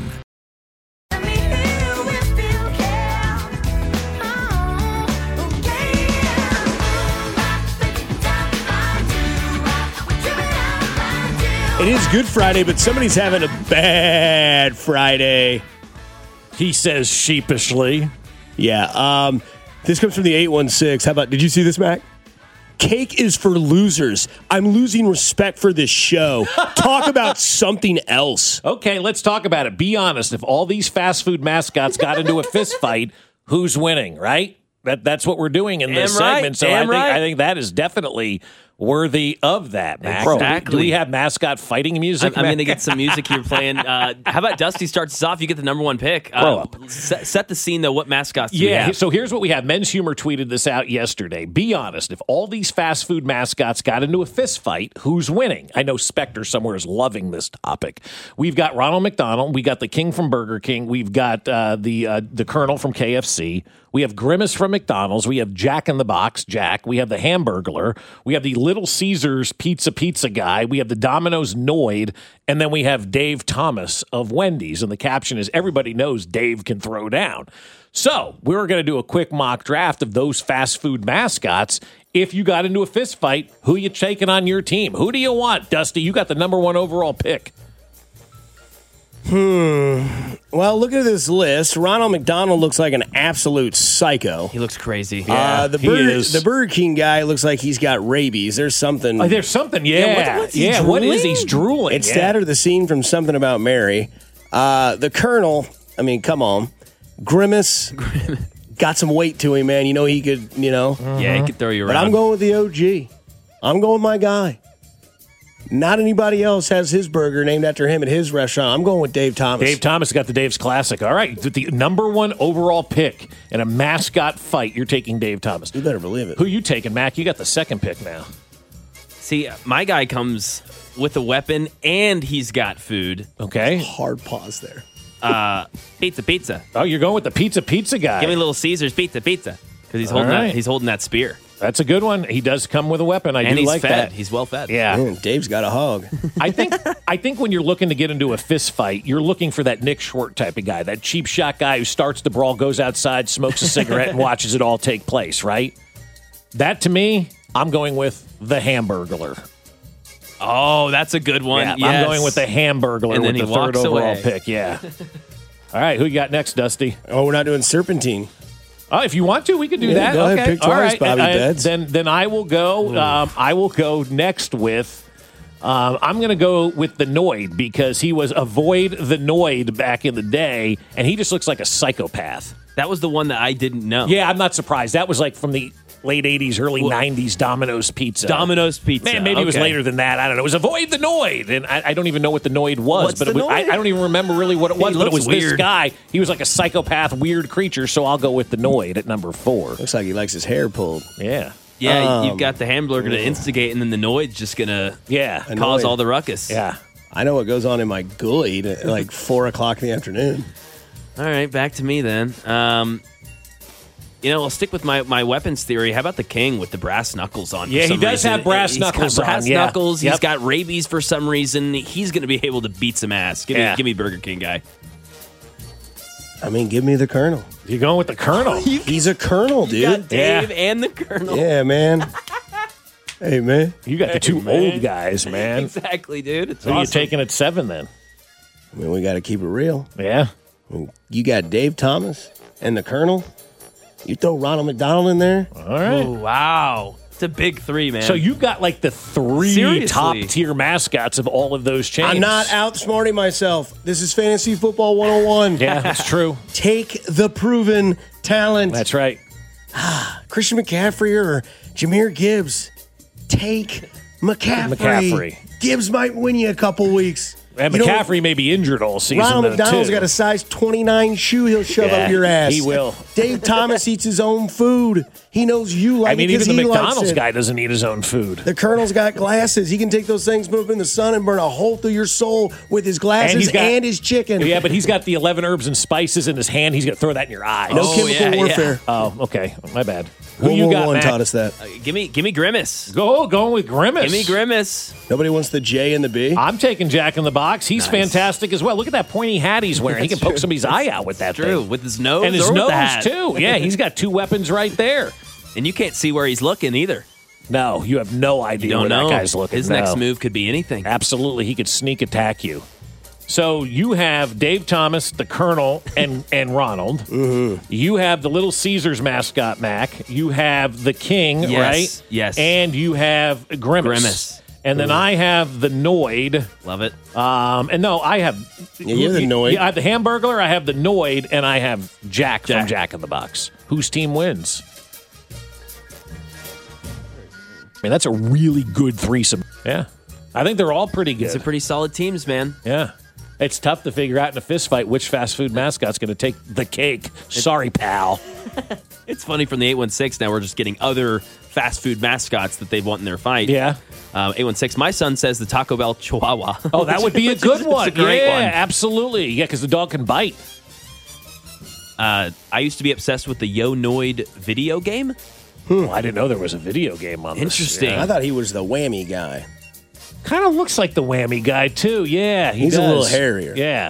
It is Good Friday, but somebody's having a bad Friday. He says sheepishly. Yeah. Um, this comes from the eight one six. How about, did you see this, Mac? Cake is for losers. I'm losing respect for this show. Talk about something else. Okay, let's talk about it. Be honest. If all these fast food mascots got into a fist fight, who's winning, right? That That's what we're doing in this Damn right, segment. So I damn think, right. I think that is definitely worthy of that, Mac. Exactly. Do we have mascot fighting music? I'm, I'm going to get some music here playing. Uh, how about Dusty starts us off? You get the number one pick. Uh, set, set the scene, though. What mascots do we Yeah, have? so here's what we have. Men's Humor tweeted this out yesterday. Be honest, if all these fast food mascots got into a fist fight, who's winning? I know Spectre somewhere is loving this topic. We've got Ronald McDonald. We got the King from Burger King. We've got uh, the uh, the Colonel from K F C. We have Grimace from McDonald's. We have Jack in the Box, Jack. We have the Hamburglar. We have the Little Caesars Pizza Pizza guy. We have the Domino's Noid. And then we have Dave Thomas of Wendy's. And the caption is, everybody knows Dave can throw down. So we were going to do a quick mock draft of those fast food mascots. If you got into a fist fight, who you taking on your team? Who do you want, Dusty? You got the number one overall pick. Hmm. Well, look at this list. Ronald McDonald looks like an absolute psycho. He looks crazy. Yeah, uh, the he Burger, is. the Burger King guy looks like he's got rabies. There's something. Oh, there's something, yeah. Yeah, what, what's he yeah, what is drooling? he's drooling? It's yeah. that or the scene from Something About Mary. Uh, the Colonel, I mean, come on. Grimace. Got some weight to him, man. You know he could, you know. Yeah, he could throw you around. But I'm going with the O G. I'm going with my guy. Not anybody else has his burger named after him at his restaurant. I'm going with Dave Thomas. Dave Thomas got the Dave's Classic. All right, the number one overall pick in a mascot fight, you're taking Dave Thomas. You better believe it. Who you taking, Mac? You got the second pick now. See, my guy comes with a weapon and he's got food. Okay. Hard pause there. Uh, pizza, pizza. Oh, you're going with the pizza, pizza guy. Give me Little Caesars pizza, pizza, because he's All holding right. that. He's holding that spear. That's a good one. He does come with a weapon. I and do he's like fed. that. He's well fed. Yeah. Mm, Dave's got a hog. I think I think when you're looking to get into a fist fight, you're looking for that Nick Short type of guy, that cheap shot guy who starts the brawl, goes outside, smokes a cigarette, and watches it all take place, right? That, to me, I'm going with the Hamburglar. Oh, that's a good one. Yeah, Yes. I'm going with the Hamburglar And then with he the third walks overall away. pick. Yeah. All right, who you got next, Dusty? Oh, we're not doing Serpentine. Oh, if you want to, we could do Yeah, that. go ahead, okay. pick All twice, right. Bobby Uh, Beds. Then, then I will go. Um, I will go next with. Um, I'm going to go with the Noid because he was Avoid the Noid back in the day, and he just looks like a psychopath. That was the one that I didn't know. Yeah, I'm not surprised. That was like from the late eighties, early Well, nineties Domino's Pizza. Domino's Pizza. Man, maybe it was Okay. later than that. I don't know. It was Avoid the Noid, and I, I don't even know what the Noid was. What's but it the was, I, Noid? I don't even remember really what it was. He But it looks was this weird. guy. He was like a psychopath, weird creature. So I'll go with the Noid at number four. Looks like he likes his hair pulled. Yeah. Yeah, Um, you've got the Hamburger to instigate, and then the Noid's just gonna Yeah. cause Annoyed. all the ruckus. Yeah. I know what goes on in my gully at like four o'clock in the afternoon. All right, back to me then. Um, you know, I'll stick with my, my weapons theory. How about the King with the brass knuckles on? for Yeah, he some does reason? have brass He's got knuckles on, brass yeah. knuckles. Yep. He's got rabies for some reason. He's going to be able to beat some ass. Give Yeah. me, give me Burger King guy. I mean, give me the Colonel. You're going with the Colonel. He's a Colonel, You got dude. Dave Yeah. and the Colonel. Yeah, man. Hey, man. You got the two man. old guys, man. Exactly, dude. It's Who are you awesome. taking at seven then? I mean, we got to keep it real. Yeah. I mean, you got Dave Thomas and the Colonel. You throw Ronald McDonald in there. All right. Oh, wow. It's a big three, man. So you've got like the three Seriously. top tier mascots of all of those chains. I'm not outsmarting myself. This is Fantasy Football one oh one. Yeah, that's true. Take the proven talent. That's right. Christian McCaffrey or Jahmyr Gibbs. Take McCaffrey. McCaffrey. Gibbs might win you a couple weeks. And You know, McCaffrey may be injured all season. Ronald though, McDonald's too. got a size twenty-nine shoe he'll shove Yeah, up your ass. he will. Dave Thomas eats his own food. He knows you like I mean, it because even the he likes McDonald's it. guy doesn't eat his own food. The Colonel's got glasses. He can take those things, put them in the sun, and burn a hole through your soul with his glasses and, his chicken. Yeah, but he's got the eleven herbs and spices in his hand. He's going to throw that in your eye. No Oh, chemical yeah, warfare. Oh, okay. My bad. Who World you War got, One Mac? taught us that. Uh, give me, give me Grimace. Go, going with Grimace. Give me Grimace. Nobody wants the J and the B. I'm taking Jack in the Box. He's Nice. fantastic as well. Look at that pointy hat he's wearing. He can poke somebody's eye out with that True, thing. with his nose And his or with nose, the hat. too. Yeah, he's got two weapons right there. And you can't see where he's looking either. No, you have no idea You don't where know. that guy's looking. His No. next move could be anything. Absolutely, he could sneak attack you. So you have Dave Thomas, the Colonel, and, and Ronald. Mm-hmm. You have the Little Caesars mascot, Mac. You have the King, Yes, right? yes. And you have Grimace. Grimace. And then I have the Noid. Love it. Um, and no, I have. Yeah, you're the Noid. Yeah, I have the Hamburglar, I have the Noid, and I have Jack, Jack. from Jack in the Box. Whose team wins? I mean, that's a really good threesome. Yeah. I think they're all pretty good. It's a pretty solid teams, man. Yeah. It's tough to figure out in a fist fight which fast food mascot's going to take the cake. Sorry, pal. It's funny from the eight one six now we're just getting other fast food mascots that they want in their fight. Yeah. Um, eight one six, my son says the Taco Bell Chihuahua. Oh, that would be a good one. It's a great yeah, one. absolutely. Yeah, because the dog can bite. Uh, I used to be obsessed with the Yo Noid video game. Well, I didn't know there was a video game on this. Interesting. I thought he was the whammy guy. Kind of looks like the whammy guy, too. Yeah, he He's does. a little hairier. Yeah.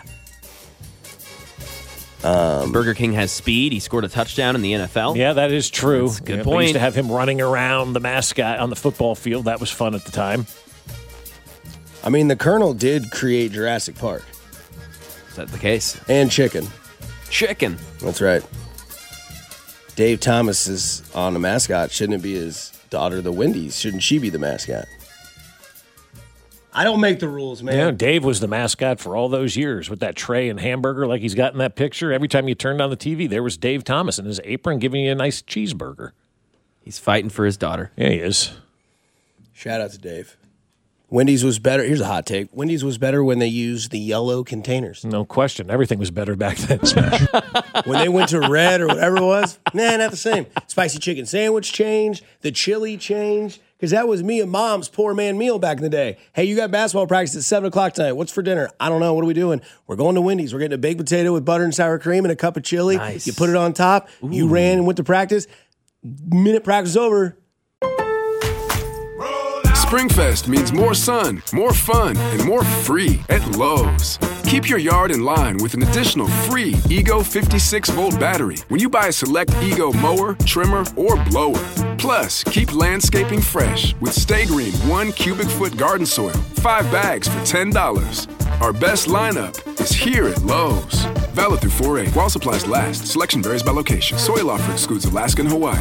Um, Burger King has speed. He scored a touchdown in the N F L. Yeah, that is true. That's a good Yeah, point. We used to have him running around the mascot on the football field. That was fun at the time. I mean, the Colonel did create Jurassic Park. Is that the case? And Chicken. Chicken. That's right. Dave Thomas is on the mascot. Shouldn't it be his daughter, the Wendy's? Shouldn't she be the mascot? I don't make the rules, man. Yeah, Dave was the mascot for all those years with that tray and hamburger like he's got in that picture. Every time you turned on the T V, there was Dave Thomas in his apron giving you a nice cheeseburger. He's fighting for his daughter. Yeah, he is. Shout out to Dave. Wendy's was better. Here's a hot take. Wendy's was better when they used the yellow containers. No question. Everything was better back then. When they went to red or whatever it was, nah, not the same. Spicy chicken sandwich changed. The chili changed. Because that was me and Mom's poor man meal back in the day. Hey, you got basketball practice at seven o'clock tonight. What's for dinner? I don't know. What are we doing? We're going to Wendy's. We're getting a baked potato with butter and sour cream and a cup of chili. Nice. You put it on top. Ooh. You ran and went to practice. Minute practice over. Springfest means more sun, more fun, and more free at Lowe's. Keep your yard in line with an additional free Ego fifty-six volt battery when you buy a select Ego mower, trimmer, or blower. Plus, keep landscaping fresh with Stay Green one cubic foot garden soil, five bags for ten dollars. Our best lineup is here at Lowe's. Valid through four eight while supplies last. Selection varies by location. Soil offer excludes Alaska and Hawaii.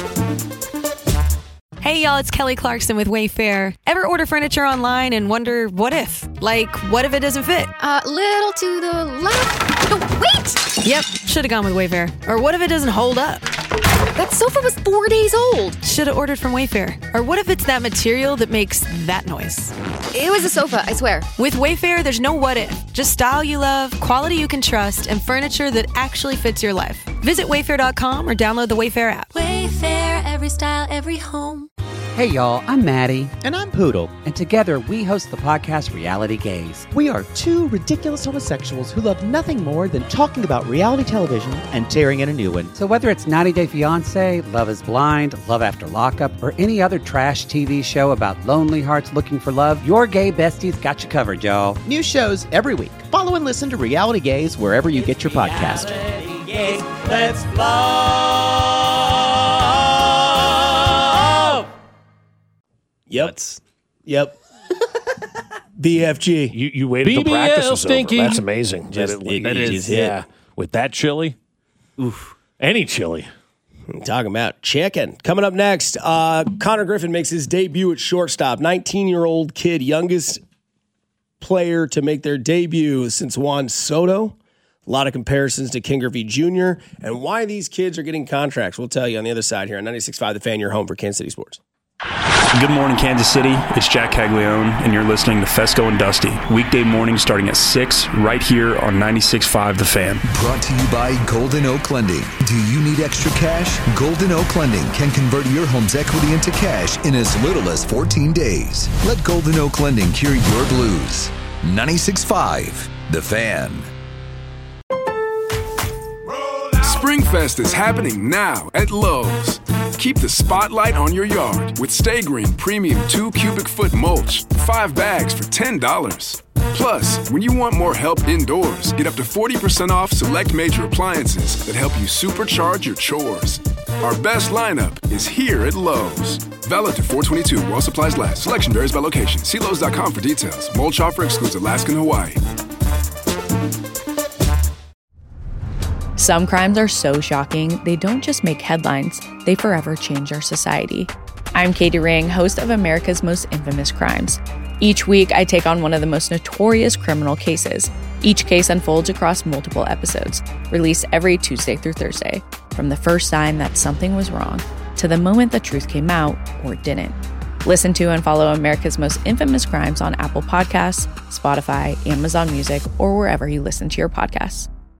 Hey y'all, it's Kelly Clarkson with Wayfair. Ever order furniture online and wonder what if? Like, what if it doesn't fit? A little to the left. No, wait! Yep, should have gone with Wayfair. Or what if it doesn't hold up? That sofa was four days old. Should have ordered from Wayfair. Or what if it's that material that makes that noise? It was a sofa, I swear. With Wayfair, there's no what if. Just style you love, quality you can trust, and furniture that actually fits your life. Visit wayfair dot com or download the Wayfair app. Wayfair, every style, every home. Hey y'all, I'm Maddie. And I'm Poodle. And together we host the podcast Reality Gaze. We are two ridiculous homosexuals who love nothing more than talking about reality television and tearing in a new one. So whether it's ninety day fiancé, Love is Blind, Love After Lockup, or any other trash T V show about lonely hearts looking for love, your gay besties got you covered, y'all. New shows every week. Follow and listen to Reality Gaze wherever you get your podcast. Reality Gaze, let's love. Yep. Yep. B F G. You you waited till B B L practice was stinky. over. That's amazing. Just- that it, it is, just hit. yeah. With that chili, oof. Any chili. Talking about chicken. Coming up next, uh, Connor Griffin makes his debut at shortstop. nineteen-year-old kid, youngest player to make their debut since Juan Soto. A lot of comparisons to Ken Griffey Junior and why these kids are getting contracts. We'll tell you on the other side here on ninety-six point five The Fan, your home for Kansas City sports. Good morning, Kansas City. It's Jack Caglione, and you're listening to Fesco and Dusty. Weekday mornings starting at six, right here on ninety-six point five The Fan. Brought to you by Golden Oak Lending. Do you need extra cash? Golden Oak Lending can convert your home's equity into cash in as little as fourteen days. Let Golden Oak Lending cure your blues. ninety-six point five The Fan. Springfest is happening now at Lowe's. Keep the spotlight on your yard with Stay Green Premium two cubic foot mulch, five bags for ten dollars. Plus, when you want more help indoors, get up to forty percent off select major appliances that help you supercharge your chores. Our best lineup is here at Lowe's. Valid through four twenty-two while supplies last. Selection varies by location. See Lowe's dot com for details. Mulch offer excludes Alaska and Hawaii. Some crimes are so shocking, they don't just make headlines, they forever change our society. I'm Katie Ring, host of America's Most Infamous Crimes. Each week, I take on one of the most notorious criminal cases. Each case unfolds across multiple episodes, released every Tuesday through Thursday, from the first sign that something was wrong to the moment the truth came out or didn't. Listen to and follow America's Most Infamous Crimes on Apple Podcasts, Spotify, Amazon Music, or wherever you listen to your podcasts.